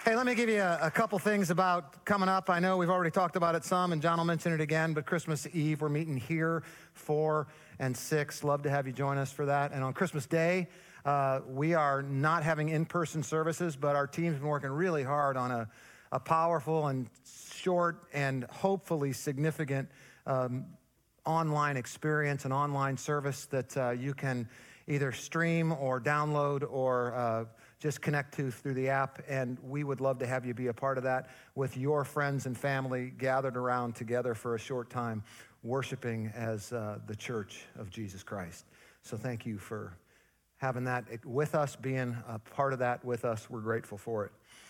Hey, let me give you a couple things about coming up. I know we've already talked about it some, and John will mention it again, but Christmas Eve, we're meeting here, 4 and 6. Love to have you join us for that. And on Christmas Day, we are not having in-person services, but our team's been working really hard on a powerful and short and hopefully significant online experience, an online service that you can either stream or download or just connect to through the app, and we would love to have you be a part of that with your friends and family gathered around together for a short time, worshiping as the Church of Jesus Christ. So thank you for having that with us, being a part of that with us. We're grateful for it.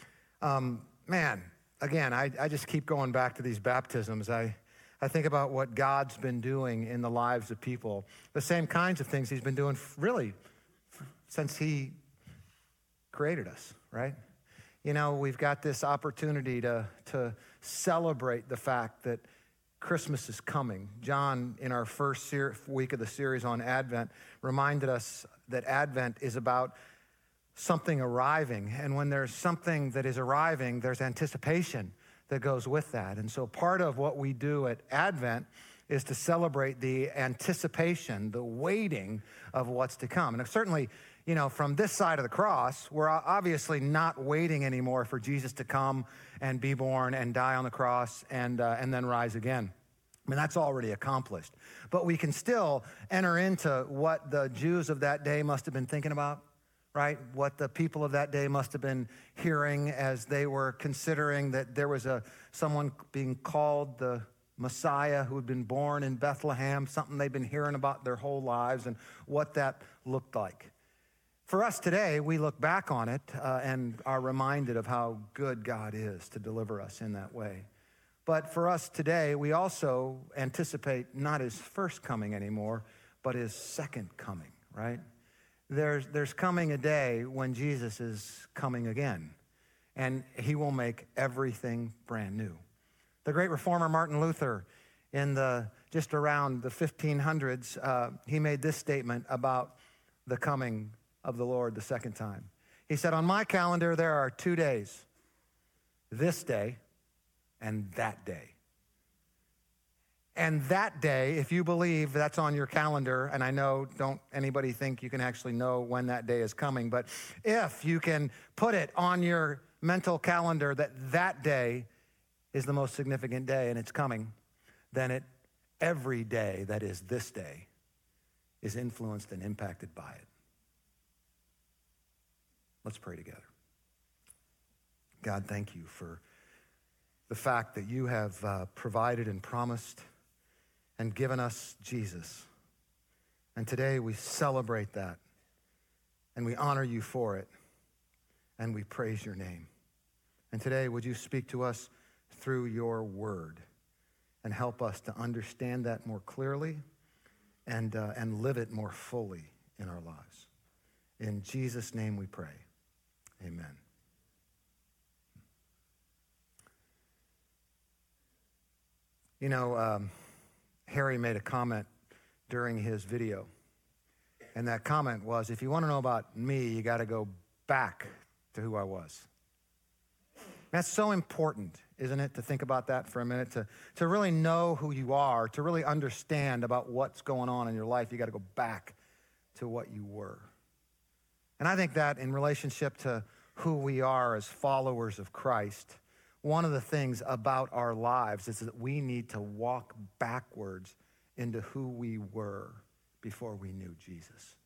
Again, I just keep going back to these baptisms. I think about what God's been doing in the lives of people, the same kinds of things he's been doing really since he created us, right? You know, we've got this opportunity to celebrate the fact that Christmas is coming. John, in our first week of the series on Advent, reminded us that Advent is about something arriving. And when there's something that is arriving, there's anticipation that goes with that. And so part of what we do at Advent is to celebrate the anticipation, the waiting of what's to come. And certainly, you know, from this side of the cross, we're obviously not waiting anymore for Jesus to come and be born and die on the cross and then rise again. I mean, that's already accomplished. But we can still enter into what the Jews of that day must have been thinking about, right? What the people of that day must have been hearing as they were considering that there was someone being called the Messiah who had been born in Bethlehem, something they've been hearing about their whole lives and what that looked like. For us today, we look back on it and are reminded of how good God is to deliver us in that way. But for us today, we also anticipate not his first coming anymore, but his second coming, right? There's coming a day when Jesus is coming again, and he will make everything brand new. The great reformer Martin Luther, just around the 1500s, he made this statement about the coming of the Lord the second time. He said, "On my calendar, there are 2 days, this day and that day." And that day, if you believe that's on your calendar, and I know, don't anybody think you can actually know when that day is coming, but if you can put it on your mental calendar that that day is the most significant day and it's coming, then every day that is this day is influenced and impacted by it. Let's pray together. God, thank you for the fact that you have provided and promised and given us Jesus. And today we celebrate that and we honor you for it and we praise your name. And today, would you speak to us through your word and help us to understand that more clearly and live it more fully in our lives. In Jesus' name we pray. Amen. You know, Harry made a comment during his video, and that comment was, if you want to know about me, you got to go back to who I was. That's so important, isn't it, to think about that for a minute, to really know who you are, to really understand about what's going on in your life. You got to go back to what you were. And I think that in relationship to who we are as followers of Christ, one of the things about our lives is that we need to walk backwards into who we were before we knew Jesus.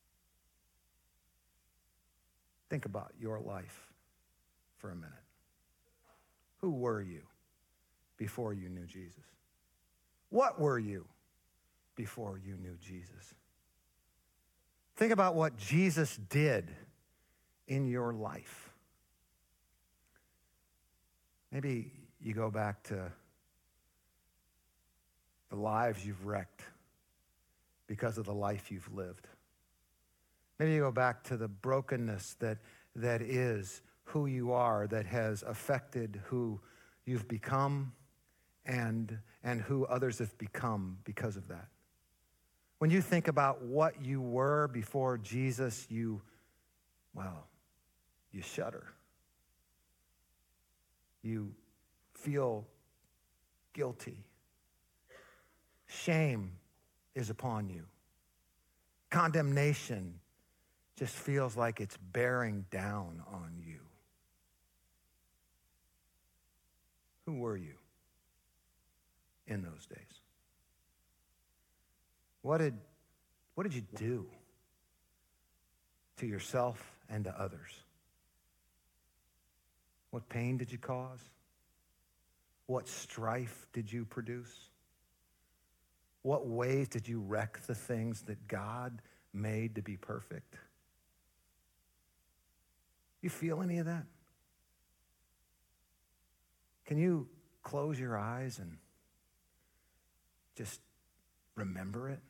Think about your life for a minute. Who were you before you knew Jesus? What were you before you knew Jesus? Think about what Jesus did in your life. Maybe you go back to the lives you've wrecked because of the life you've lived. Maybe you go back to the brokenness that is who you are, that has affected who you've become and who others have become because of that. When you think about what you were before Jesus, you shudder. You feel guilty. Shame is upon you. Condemnation just feels like it's bearing down on you. Who were you in those days? What did you do to yourself and to others? What pain did you cause? What strife did you produce? What ways did you wreck the things that God made to be perfect? You feel any of that? Can you close your eyes and just remember it?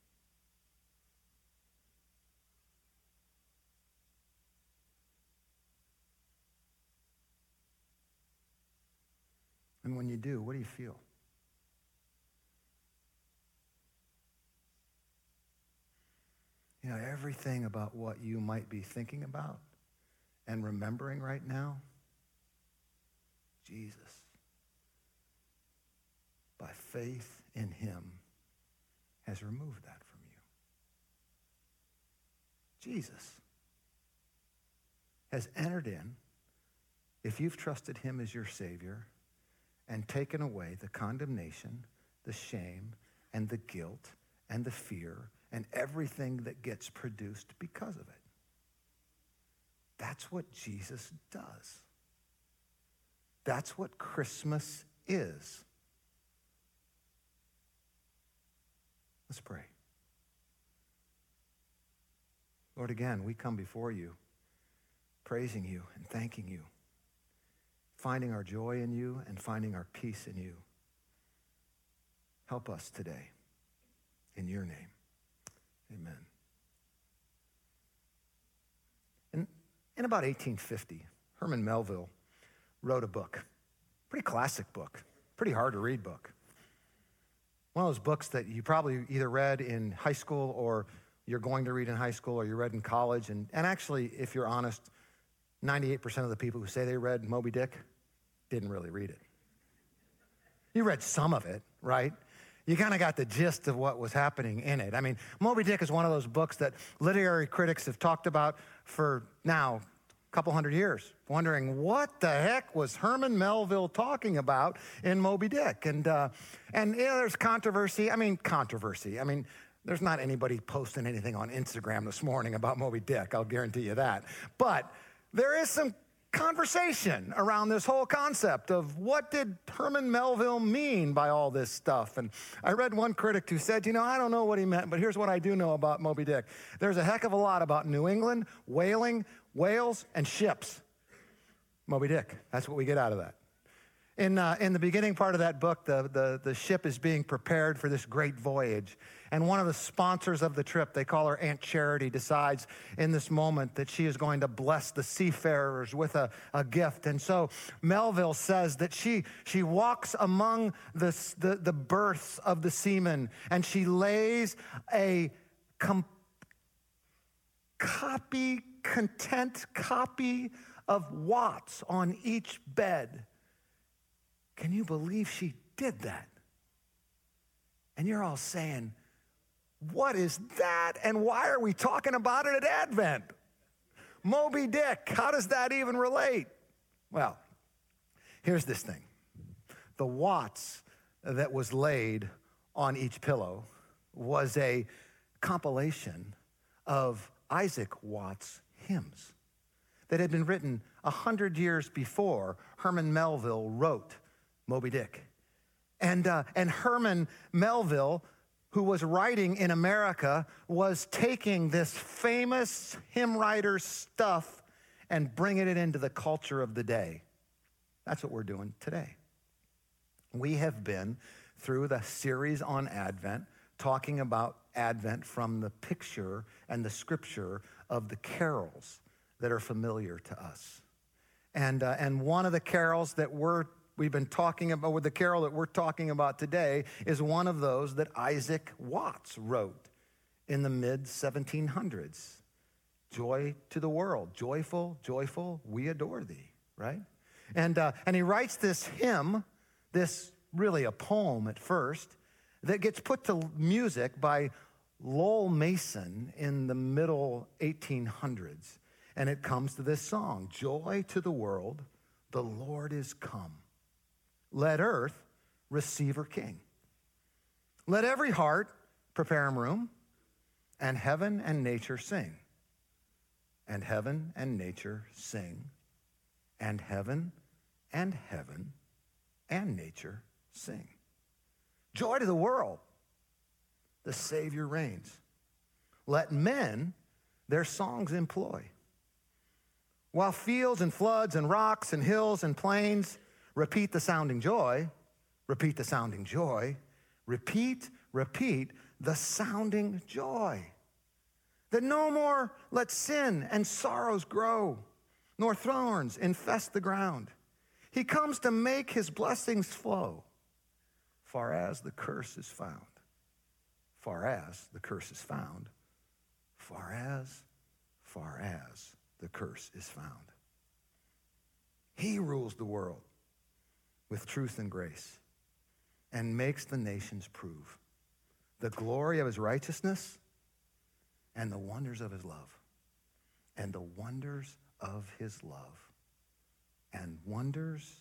And when you do, what do you feel? You know, everything about what you might be thinking about and remembering right now, Jesus, by faith in him, has removed that from you. Jesus has entered in, if you've trusted him as your Savior, and taken away the condemnation, the shame, and the guilt, and the fear, and everything that gets produced because of it. That's what Jesus does. That's what Christmas is. Let's pray. Lord, again, we come before you, praising you and thanking you, finding our joy in you and finding our peace in you. Help us today. In your name, amen. In about 1850, Herman Melville wrote a book, pretty classic book, pretty hard to read book. One of those books that you probably either read in high school or you're going to read in high school or you read in college. And actually, if you're honest, 98% of the people who say they read Moby Dick didn't really read it. You read some of it, right? You kind of got the gist of what was happening in it. I mean, Moby Dick is one of those books that literary critics have talked about for now a couple hundred years, wondering what the heck was Herman Melville talking about in Moby Dick? And there's controversy. I mean, there's not anybody posting anything on Instagram this morning about Moby Dick, I'll guarantee you that. But there is some conversation around this whole concept of what did Herman Melville mean by all this stuff. And I read one critic who said, I don't know what he meant, but here's what I do know about Moby Dick. There's a heck of a lot about New England, whaling, whales, and ships. Moby Dick, that's what we get out of that. In the beginning part of that book, the ship is being prepared for this great voyage. And one of the sponsors of the trip, they call her Aunt Charity, decides in this moment that she is going to bless the seafarers with a gift. And so Melville says that she walks among the berths of the seamen, and she lays a content copy of Watts on each bed. Can you believe she did that? And you're all saying, what is that? And why are we talking about it at Advent? Moby Dick, how does that even relate? Well, here's this thing. The Watts that was laid on each pillow was a compilation of Isaac Watts' hymns that had been written 100 years before Herman Melville wrote Moby Dick. And Herman Melville, who was writing in America, was taking this famous hymn writer's stuff and bringing it into the culture of the day. That's what we're doing today. We have been through the series on Advent, talking about Advent from the picture and the scripture of the carols that are familiar to us. And one of the carols that we've been talking about, with the carol that we're talking about today, is one of those that Isaac Watts wrote in the mid-1700s. Joy to the world, joyful, joyful, we adore thee, right? And he writes this hymn, this really a poem at first, that gets put to music by Lowell Mason in the middle 1800s. And it comes to this song, "Joy to the world, the Lord is come. Let earth receive her King. Let every heart prepare him room, and heaven and nature sing. And heaven and nature sing. And heaven and heaven and nature sing. Joy to the world, the Savior reigns. Let men their songs employ. While fields and floods and rocks and hills and plains repeat the sounding joy, repeat the sounding joy, repeat, repeat the sounding joy. That no more let sin and sorrows grow, nor thorns infest the ground. He comes to make his blessings flow, far as the curse is found. Far as the curse is found. Far as the curse is found. He rules the world with truth and grace and makes the nations prove the glory of his righteousness and the wonders of his love. And the wonders of his love. And wonders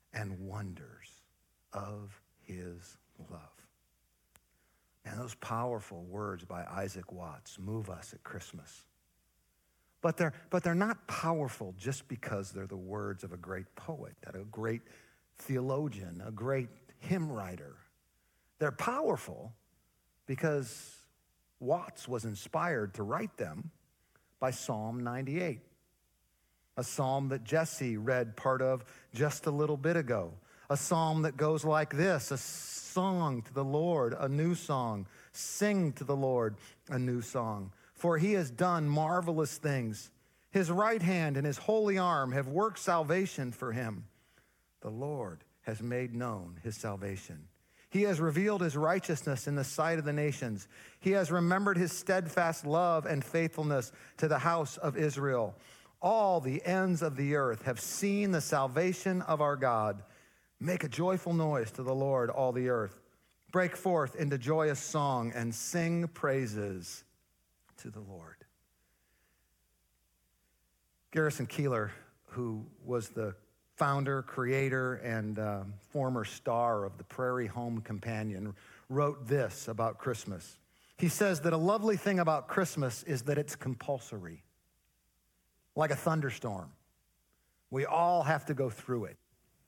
of his love. And those powerful words by Isaac Watts move us at Christmas. But they're not powerful just because they're the words of a great poet, a great theologian, a great hymn writer. They're powerful because Watts was inspired to write them by Psalm 98, a psalm that Jesse read part of just a little bit ago, a psalm that goes like this: a song to the Lord, a new song. Sing to the Lord a new song. For he has done marvelous things. His right hand and his holy arm have worked salvation for him. The Lord has made known his salvation. He has revealed his righteousness in the sight of the nations. He has remembered his steadfast love and faithfulness to the house of Israel. All the ends of the earth have seen the salvation of our God. Make a joyful noise to the Lord, all the earth. Break forth into joyous song and sing praises to the Lord. Garrison Keillor, who was the founder, creator, and former star of the Prairie Home Companion, wrote this about Christmas. He says that a lovely thing about Christmas is that it's compulsory, like a thunderstorm. We all have to go through it.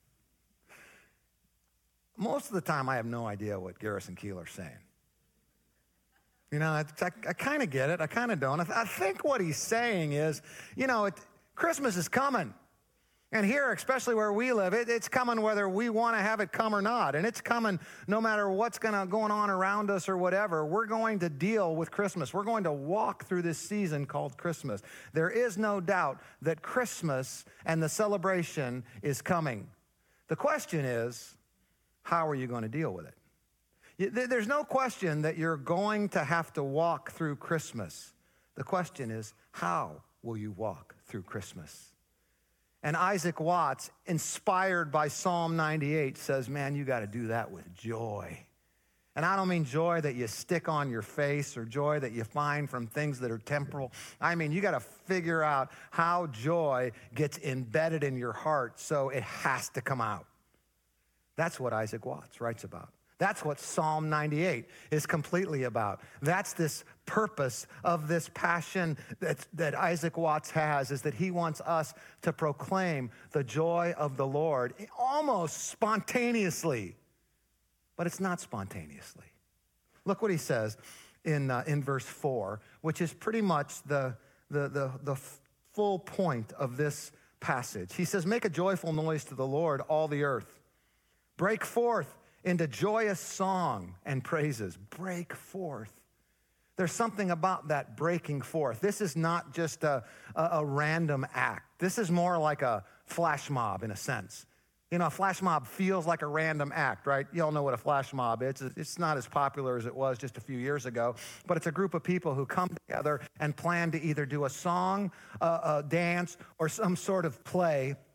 Most of the time, I have no idea what Garrison Keillor's saying. You know, I kind of get it. I kind of don't. I think what he's saying is, Christmas is coming. And here, especially where we live, it's coming whether we want to have it come or not. And it's coming no matter what's going on around us or whatever. We're going to deal with Christmas. We're going to walk through this season called Christmas. There is no doubt that Christmas and the celebration is coming. The question is, how are you going to deal with it? There's no question that you're going to have to walk through Christmas. The question is, how will you walk through Christmas? And Isaac Watts, inspired by Psalm 98, says, man, you got to do that with joy. And I don't mean joy that you stick on your face or joy that you find from things that are temporal. I mean, you got to figure out how joy gets embedded in your heart so it has to come out. That's what Isaac Watts writes about. That's what Psalm 98 is completely about. That's this purpose of this passion that Isaac Watts has, is that he wants us to proclaim the joy of the Lord almost spontaneously. But it's not spontaneously. Look what he says in verse 4, which is pretty much the full point of this passage. He says, make a joyful noise to the Lord, all the earth. Break forth into joyous song and praises. Break forth. There's something about that breaking forth. This is not just a random act. This is more like a flash mob in a sense. A flash mob feels like a random act, right? You all know what a flash mob is. It's not as popular as it was just a few years ago, but it's a group of people who come together and plan to either do a song, a dance, or some sort of play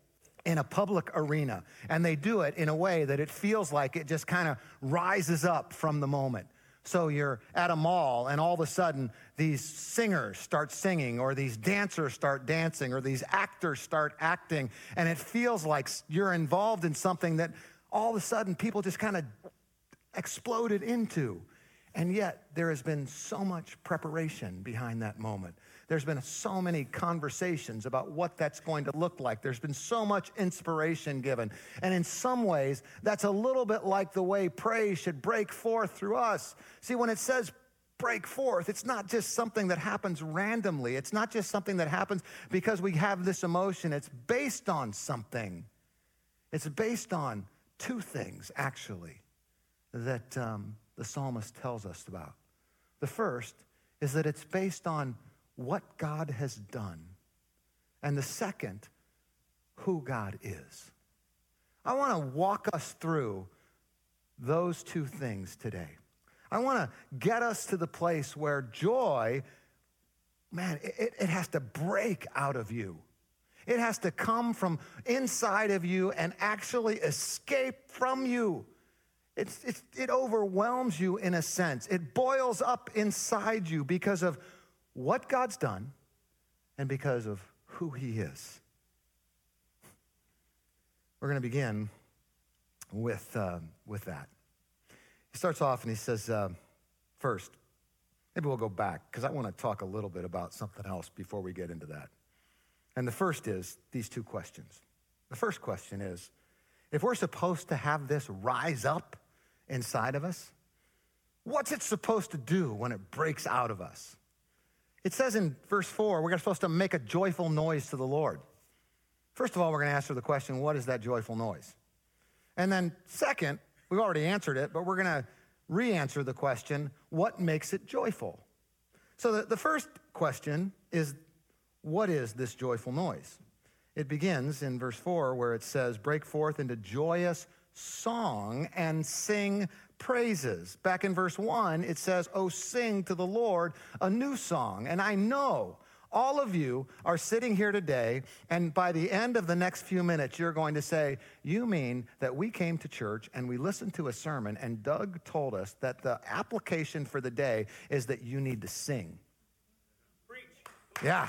in a public arena. And they do it in a way that it feels like it just kind of rises up from the moment. So you're at a mall and all of a sudden these singers start singing, or these dancers start dancing, or these actors start acting. And it feels like you're involved in something that all of a sudden people just kind of exploded into. And yet there has been so much preparation behind that moment. There's been so many conversations about what that's going to look like. There's been so much inspiration given. And in some ways, that's a little bit like the way praise should break forth through us. See, when it says break forth, it's not just something that happens randomly. It's not just something that happens because we have this emotion. It's based on something. It's based on two things, actually, that the psalmist tells us about. The first is that it's based on what God has done. And the second, who God is. I want to walk us through those two things today. I want to get us to the place where joy, man, it has to break out of you. It has to come from inside of you and actually escape from you. It overwhelms you in a sense. It boils up inside you because of what God's done and because of who he is. We're going to begin with that. He starts off and he says, first, maybe we'll go back because I want to talk a little bit about something else before we get into that. And the first is these two questions. The first question is, if we're supposed to have this rise up inside of us, what's it supposed to do when it breaks out of us? It says in verse 4, we're supposed to make a joyful noise to the Lord. First of all, we're going to answer the question, what is that joyful noise? And then second, we've already answered it, but we're going to re-answer the question, what makes it joyful? So the first question is, what is this joyful noise? It begins in verse 4 where it says, break forth into joyous song and sing praises. Back in verse 1, it says, oh, sing to the Lord a new song. And I know all of you are sitting here today, and by the end of the next few minutes, you're going to say, you mean that we came to church and we listened to a sermon, and Doug told us that the application for the day is that you need to sing. Preach. Yeah.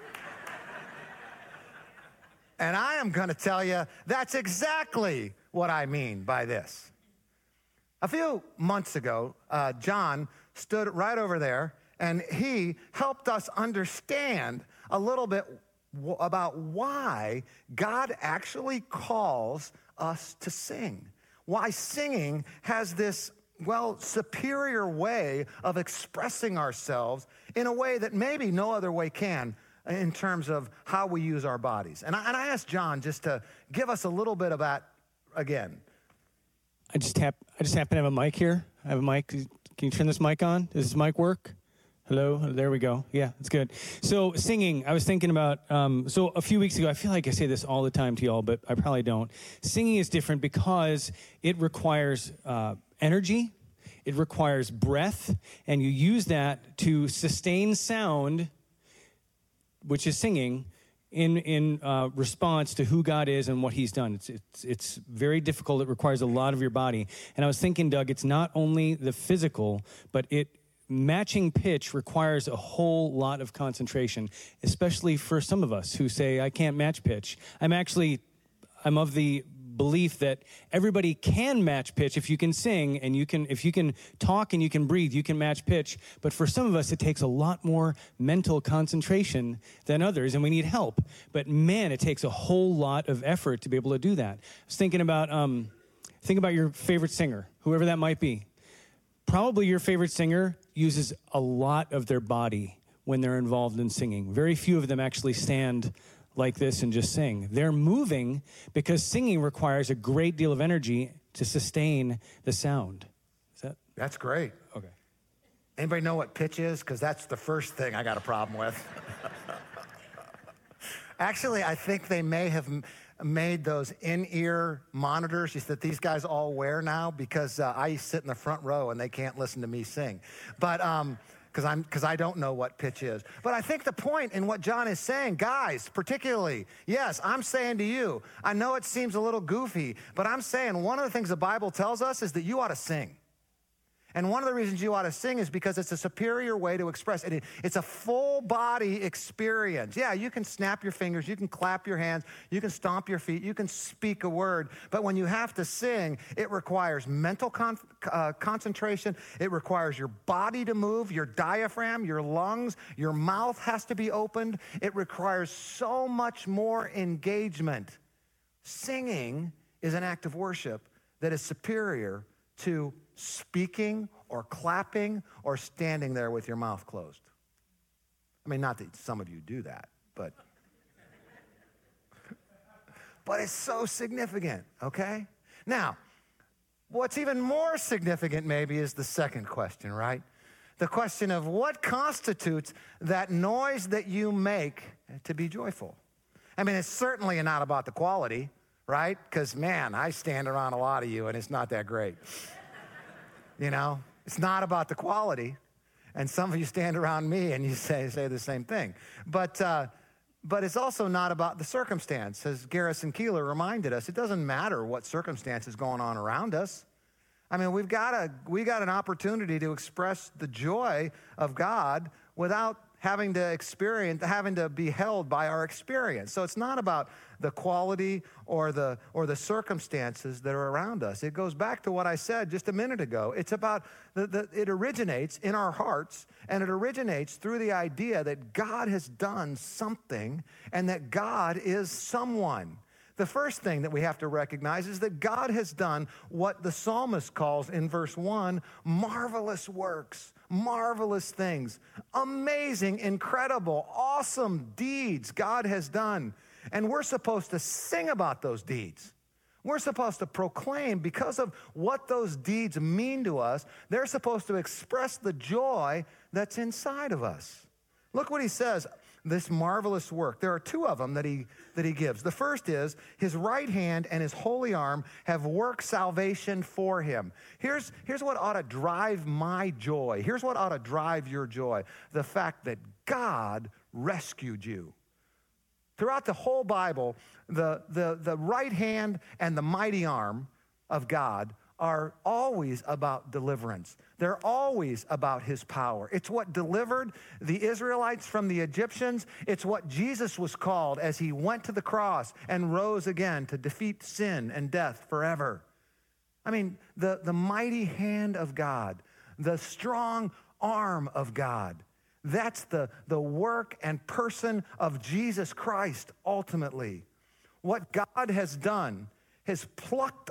And I am going to tell you, that's exactly what I mean by this. A few months ago, John stood right over there, and he helped us understand a little bit about why God actually calls us to sing. Why singing has this, superior way of expressing ourselves in a way that maybe no other way can in terms of how we use our bodies. And I asked John just to give us a little bit of that again. I just happen to have a mic here. I have a mic. Can you turn this mic on? Does this mic work? Hello? There we go. Yeah, that's good. So singing, I was thinking about, so a few weeks ago, I feel like I say this all the time to y'all, but I probably don't. Singing is different because it requires energy, it requires breath, and you use that to sustain sound, which is singing, in response to who God is and what he's done. It's very difficult. It requires a lot of your body. And I was thinking, Doug, it's not only the physical, but matching pitch requires a whole lot of concentration, especially for some of us who say, I can't match pitch. I'm of the belief that everybody can match pitch if you can sing and if you can talk and you can breathe, you can match pitch. But for some of us, it takes a lot more mental concentration than others, and we need help. But man, it takes a whole lot of effort to be able to do that. I was thinking about your favorite singer, whoever that might be. Probably your favorite singer uses a lot of their body when they're involved in singing. Very few of them actually stand like this and just sing. They're moving because singing requires a great deal of energy to sustain the sound. That's great. Okay. Anybody know what pitch is? Because that's the first thing I got a problem with. Actually, I think they may have made those in-ear monitors that these guys all wear now because I sit in the front row and they can't listen to me sing. But because I don't know what pitch is. But I think the point in what John is saying, guys, particularly, yes, I'm saying to you, I know it seems a little goofy, but I'm saying one of the things the Bible tells us is that you ought to sing. And one of the reasons you ought to sing is because it's a superior way to express it. It's a full body experience. Yeah, you can snap your fingers, you can clap your hands, you can stomp your feet, you can speak a word. But when you have to sing, it requires mental concentration. It requires your body to move, your diaphragm, your lungs, your mouth has to be opened. It requires so much more engagement. Singing is an act of worship that is superior to speaking or clapping or standing there with your mouth closed. I mean, not that some of you do that, but it's so significant, okay? Now, what's even more significant maybe is the second question, right? The question of what constitutes that noise that you make to be joyful. I mean, it's certainly not about the quality, right? Because, man, I stand around a lot of you and it's not that great. You know, it's not about the quality. And some of you stand around me and you say the same thing. But it's also not about the circumstance. As Garrison Keillor reminded us, it doesn't matter what circumstance is going on around us. I mean, we got an opportunity to express the joy of God without having to be held by our experience. So it's not about the quality or the circumstances that are around us. It goes back to what I said just a minute ago. It's about it originates in our hearts, and it originates through the idea that God has done something and that God is someone. The first thing that we have to recognize is that God has done what the psalmist calls in verse 1, marvelous works, marvelous things, amazing, incredible, awesome deeds God has done. And we're supposed to sing about those deeds. We're supposed to proclaim because of what those deeds mean to us. They're supposed to express the joy that's inside of us. Look what he says. This marvelous work. There are two of them that he gives. The first is his right hand and his holy arm have worked salvation for him. Here's what ought to drive my joy. Here's what ought to drive your joy. The fact that God rescued you. Throughout the whole Bible, the right hand and the mighty arm of God are always about deliverance. They're always about his power. It's what delivered the Israelites from the Egyptians. It's what Jesus was called as he went to the cross and rose again to defeat sin and death forever. I mean, the mighty hand of God, the strong arm of God, that's the work and person of Jesus Christ ultimately. What God has done has plucked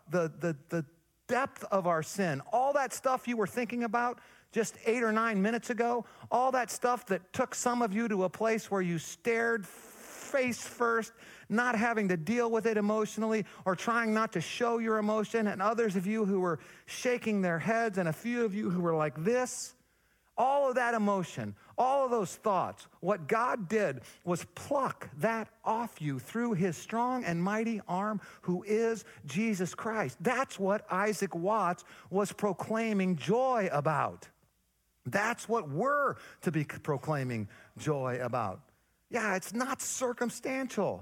the depth of our sin. All that stuff you were thinking about just 8 or 9 minutes ago, all that stuff that took some of you to a place where you stared face first, not having to deal with it emotionally or trying not to show your emotion, and others of you who were shaking their heads, and a few of you who were like this. All of that emotion, all of those thoughts, what God did was pluck that off you through his strong and mighty arm, who is Jesus Christ. That's what Isaac Watts was proclaiming joy about. That's what we're to be proclaiming joy about. Yeah, it's not circumstantial.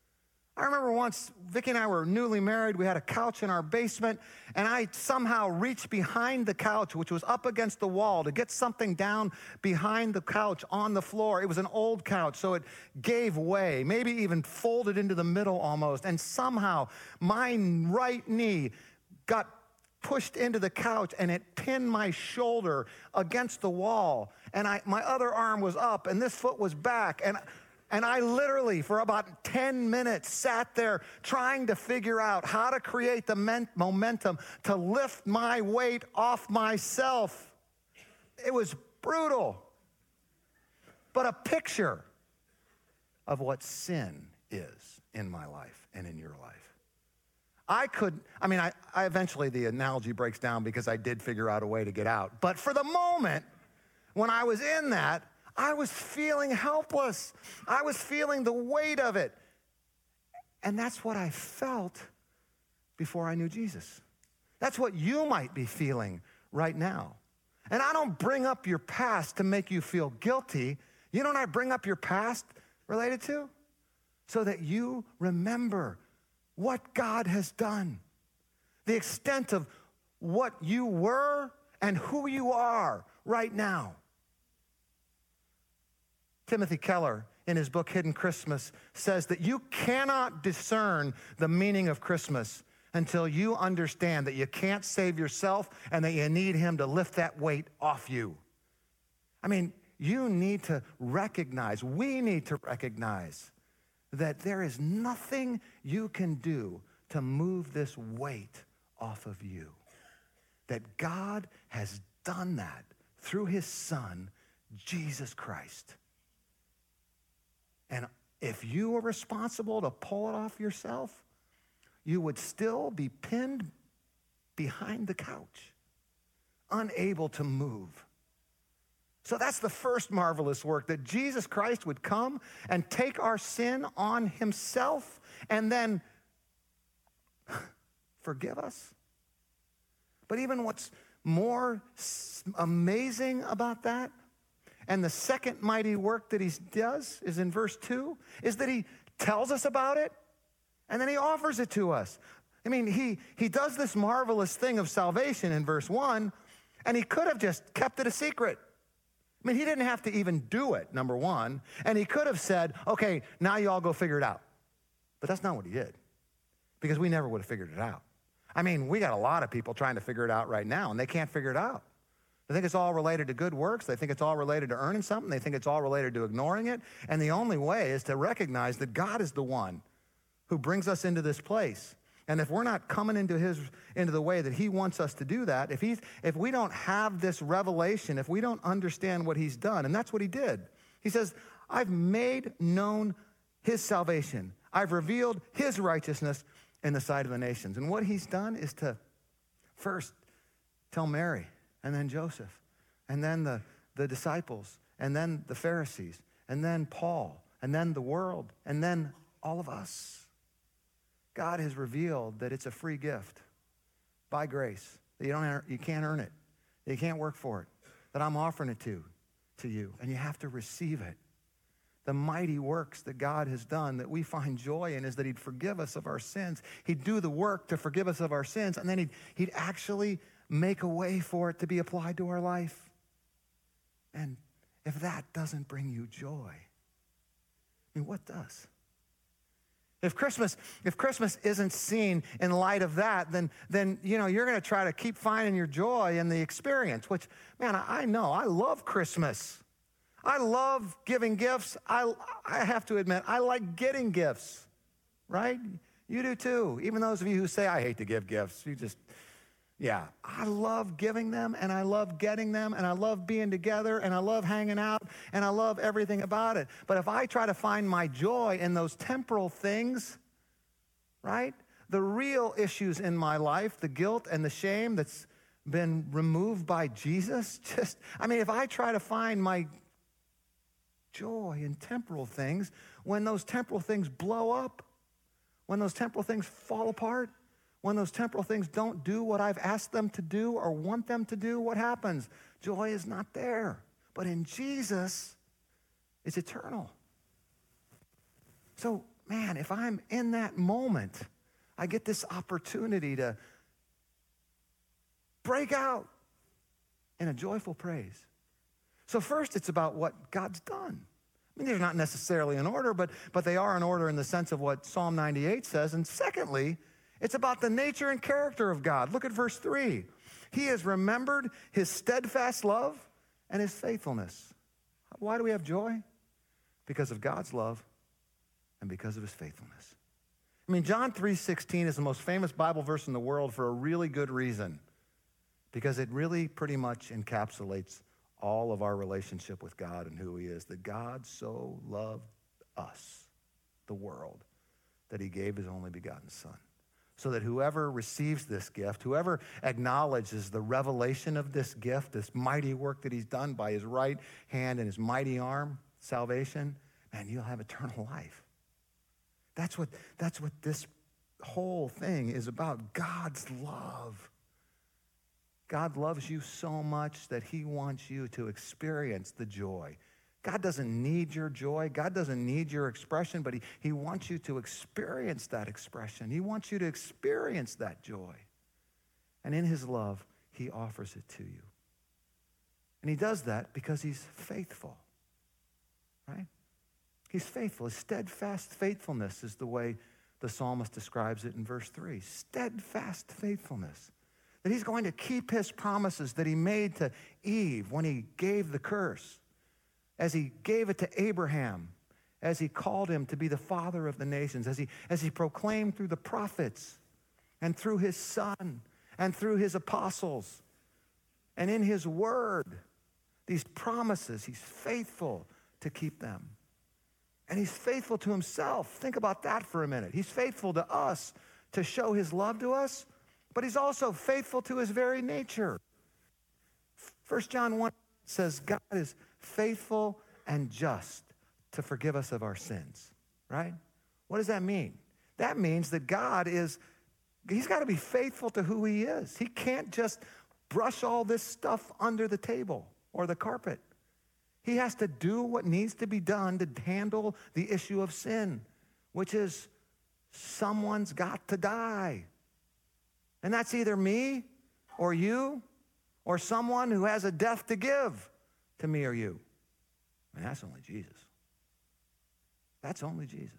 I remember once, Vicki and I were newly married. We had a couch in our basement, and I somehow reached behind the couch, which was up against the wall, to get something down behind the couch on the floor. It was an old couch, so it gave way, maybe even folded into the middle almost, and somehow my right knee got pushed into the couch, and it pinned my shoulder against the wall, and my other arm was up, and this foot was back, and I literally, for about 10 minutes, sat there trying to figure out how to create the momentum to lift my weight off myself. It was brutal, but a picture of what sin is in my life and in your life. I eventually the analogy breaks down because I did figure out a way to get out. But for the moment, when I was in that, I was feeling helpless. I was feeling the weight of it. And that's what I felt before I knew Jesus. That's what you might be feeling right now. And I don't bring up your past to make you feel guilty. You know what I bring up your past related to? So that you remember what God has done, the extent of what you were and who you are right now. Timothy Keller, in his book Hidden Christmas, says that you cannot discern the meaning of Christmas until you understand that you can't save yourself and that you need him to lift that weight off you. I mean, you need to recognize, we need to recognize that there is nothing you can do to move this weight off of you. That God has done that through his Son, Jesus Christ. And if you were responsible to pull it off yourself, you would still be pinned behind the couch, unable to move. So that's the first marvelous work, that Jesus Christ would come and take our sin on himself and then forgive us. But even what's more amazing about that, and the second mighty work that he does is in verse 2, is that he tells us about it and then he offers it to us. I mean, he does this marvelous thing of salvation in verse 1, and he could have just kept it a secret. I mean, he didn't have to even do it, number one. And he could have said, okay, now you all go figure it out. But that's not what he did, because we never would have figured it out. I mean, we got a lot of people trying to figure it out right now, and they can't figure it out. They think it's all related to good works. They think it's all related to earning something. They think it's all related to ignoring it. And the only way is to recognize that God is the one who brings us into this place. And if we're not coming into the way that he wants us to do that, if we don't have this revelation, if we don't understand what he's done, and that's what he did. He says, I've made known his salvation. I've revealed his righteousness in the sight of the nations. And what he's done is to first tell Mary, and then Joseph, and then the disciples, and then the Pharisees, and then Paul, and then the world, and then all of us. God has revealed that it's a free gift by grace, that you can't earn it, that you can't work for it, that I'm offering it to you, and you have to receive it. The mighty works that God has done that we find joy in is that he'd forgive us of our sins. He'd do the work to forgive us of our sins, and then he'd actually make a way for it to be applied to our life. And if that doesn't bring you joy, I mean, what does? If Christmas isn't seen in light of that, then you're going to try to keep finding your joy in the experience, which, man, I know. I love Christmas. I love giving gifts. I have to admit, I like getting gifts, right? You do too. Even those of you who say, I hate to give gifts, I love giving them, and I love getting them, and I love being together, and I love hanging out, and I love everything about it. But if I try to find my joy in those temporal things, right, the real issues in my life, the guilt and the shame that's been removed by Jesus, if I try to find my joy in temporal things, when those temporal things blow up, when those temporal things fall apart, when those temporal things don't do what I've asked them to do or want them to do, what happens? Joy is not there. But in Jesus, it's eternal. So, man, if I'm in that moment, I get this opportunity to break out in a joyful praise. So first, it's about what God's done. I mean, they're not necessarily in order, but they are in order in the sense of what Psalm 98 says. And secondly, it's about the nature and character of God. Look at verse 3. He has remembered his steadfast love and his faithfulness. Why do we have joy? Because of God's love and because of his faithfulness. I mean, John 3:16 is the most famous Bible verse in the world for a really good reason, because it really pretty much encapsulates all of our relationship with God and who he is, that God so loved us, the world, that he gave his only begotten Son, so that whoever receives this gift, whoever acknowledges the revelation of this gift, this mighty work that he's done by his right hand and his mighty arm, salvation, man, you'll have eternal life. That's what this whole thing is about, God's love. God loves you so much that he wants you to experience the joy. God doesn't need your joy. God doesn't need your expression, but he wants you to experience that expression. He wants you to experience that joy. And in his love, he offers it to you. And he does that because he's faithful, right? He's faithful. His steadfast faithfulness is the way the psalmist describes it in verse 3. Steadfast faithfulness. That he's going to keep his promises that he made to Eve when he gave the curse, as he gave it to Abraham, as he called him to be the father of the nations, as he proclaimed through the prophets and through his son and through his apostles and in his word. These promises, he's faithful to keep them. And he's faithful to himself. Think about that for a minute. He's faithful to us to show his love to us, but he's also faithful to his very nature. 1 John 1 says God is faithful and just to forgive us of our sins, right? What does that mean? That means that he's got to be faithful to who he is. He can't just brush all this stuff under the table or the carpet. He has to do what needs to be done to handle the issue of sin, which is someone's got to die. And that's either me or you or someone who has a death to give to me or you. And that's only Jesus. That's only Jesus.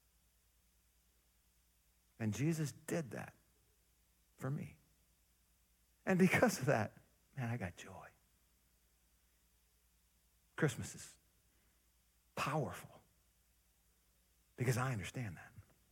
And Jesus did that for me. And because of that, man, I got joy. Christmas is powerful because I understand that.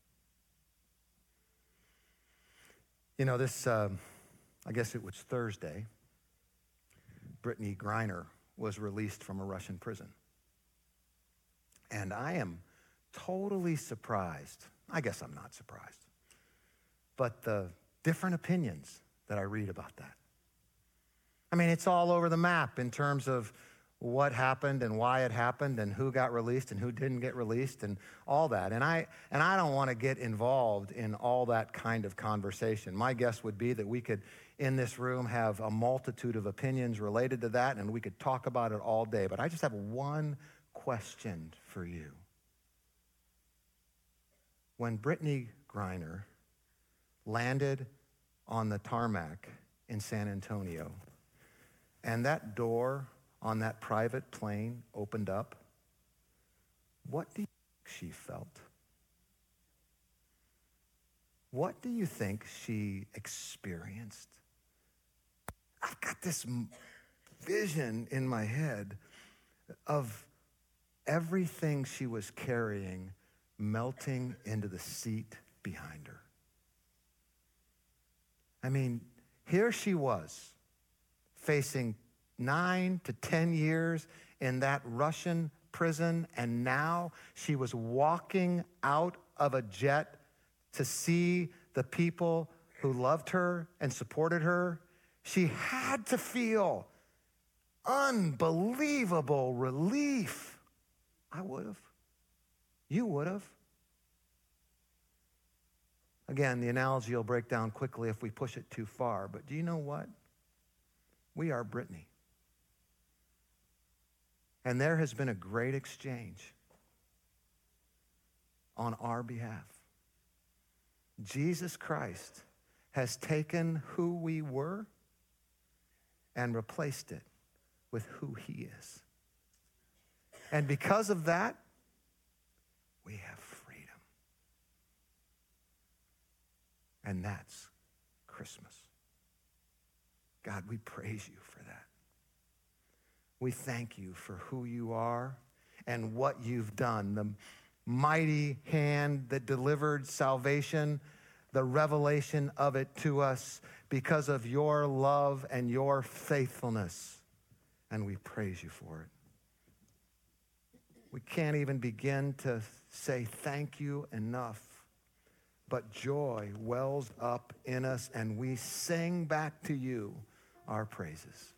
You know, I guess it was Thursday, Brittany Griner was released from a Russian prison. And I am totally surprised. I guess I'm not surprised. But the different opinions that I read about that. I mean, it's all over the map in terms of what happened and why it happened and who got released and who didn't get released and all that. And I don't want to get involved in all that kind of conversation. My guess would be that we could, in this room, have a multitude of opinions related to that, and we could talk about it all day. But I just have one question for you. When Brittany Griner landed on the tarmac in San Antonio, and that door on that private plane opened up, what do you think she felt? What do you think she experienced? I've got this vision in my head of everything she was carrying melting into the seat behind her. I mean, here she was, facing 9 to 10 years in that Russian prison, and now she was walking out of a jet to see the people who loved her and supported her. She had to feel unbelievable relief. I would have. You would have. Again, the analogy will break down quickly if we push it too far, but do you know what? We are Brittany. And there has been a great exchange on our behalf. Jesus Christ has taken who we were and replaced it with who he is. And because of that, we have freedom. And that's Christmas. God, we praise you for that. We thank you for who you are and what you've done, the mighty hand that delivered salvation, the revelation of it to us because of your love and your faithfulness. And we praise you for it. We can't even begin to say thank you enough, but joy wells up in us and we sing back to you our praises.